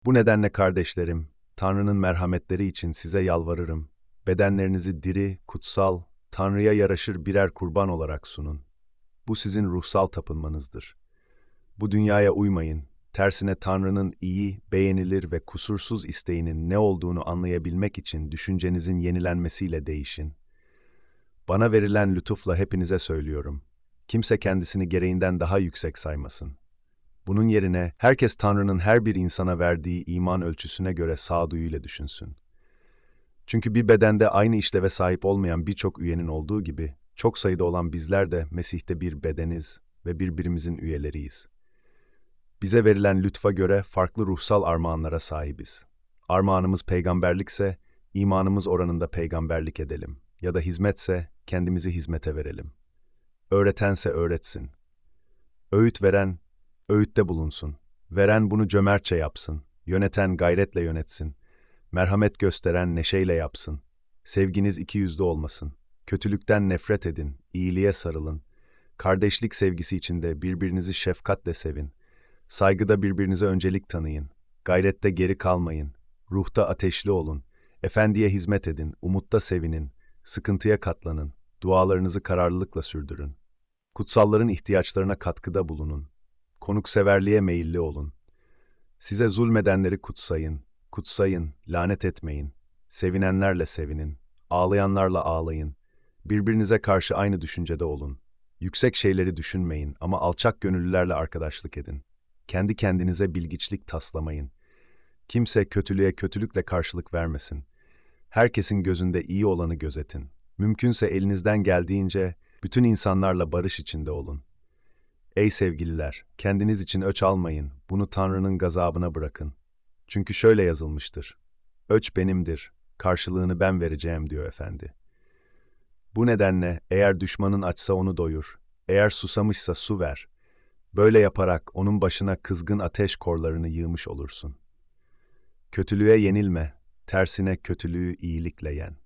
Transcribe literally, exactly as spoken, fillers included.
Bu nedenle kardeşlerim, Tanrı'nın merhametleri için size yalvarırım. Bedenlerinizi diri, kutsal, Tanrı'ya yaraşır birer kurban olarak sunun. Bu sizin ruhsal tapınmanızdır. Bu dünyaya uymayın. Tersine Tanrı'nın iyi, beğenilir ve kusursuz isteğinin ne olduğunu anlayabilmek için düşüncenizin yenilenmesiyle değişin. Bana verilen lütufla hepinize söylüyorum. Kimse kendisini gereğinden daha yüksek saymasın. Bunun yerine herkes Tanrı'nın her bir insana verdiği iman ölçüsüne göre sağduyuyla düşünsün. Çünkü bir bedende aynı işleve sahip olmayan birçok üyenin olduğu gibi, çok sayıda olan bizler de Mesih'te bir bedeniz ve birbirimizin üyeleriyiz. Bize verilen lütfa göre farklı ruhsal armağanlara sahibiz. Armağanımız peygamberlikse, imanımız oranında peygamberlik edelim. Ya da hizmetse, kendimizi hizmete verelim. Öğretense öğretsin. Öğüt veren, öğütte bulunsun. Veren bunu cömertçe yapsın. Yöneten gayretle yönetsin. Merhamet gösteren neşeyle yapsın. Sevginiz ikiyüzlü olmasın. Kötülükten nefret edin, iyiliğe sarılın. Kardeşlik sevgisi içinde birbirinizi şefkatle sevin. Saygıda birbirinize öncelik tanıyın. Gayrette geri kalmayın. Ruhta ateşli olun. Efendiye hizmet edin, umutta sevinin. Sıkıntıya katlanın. Dualarınızı kararlılıkla sürdürün. Kutsalların ihtiyaçlarına katkıda bulunun. Konukseverliğe meyilli olun. Size zulmedenleri kutsayın. Kutsayın, lanet etmeyin. Sevinenlerle sevinin. Ağlayanlarla ağlayın. Birbirinize karşı aynı düşüncede olun. Yüksek şeyleri düşünmeyin ama alçak gönüllülerle arkadaşlık edin. Kendi kendinize bilgiçlik taslamayın. Kimse kötülüğe kötülükle karşılık vermesin. Herkesin gözünde iyi olanı gözetin. Mümkünse elinizden geldiğince bütün insanlarla barış içinde olun. Ey sevgililer, kendiniz için öç almayın, bunu Tanrı'nın gazabına bırakın. Çünkü şöyle yazılmıştır. Öç benimdir, karşılığını ben vereceğim diyor Efendi. Bu nedenle eğer düşmanın açsa onu doyur, eğer susamışsa su ver. Böyle yaparak onun başına kızgın ateş korlarını yığmış olursun. Kötülüğe yenilme, tersine kötülüğü iyilikle yen.